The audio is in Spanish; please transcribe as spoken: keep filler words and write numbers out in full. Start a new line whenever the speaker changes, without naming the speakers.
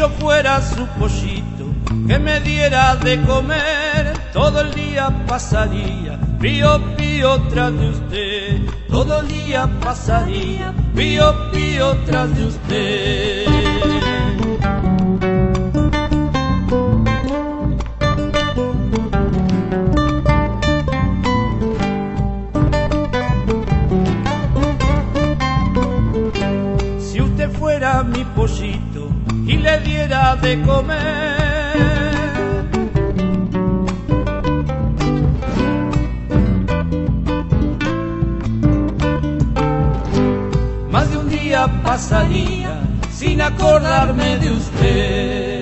yo fuera su pollito, que me diera de comer, todo el día pasaría pío pío tras de usted, todo el día pasaría pío pío tras de usted. Si usted fuera mi pollito y le diera de comer, más de un día pasaría sin acordarme de usted.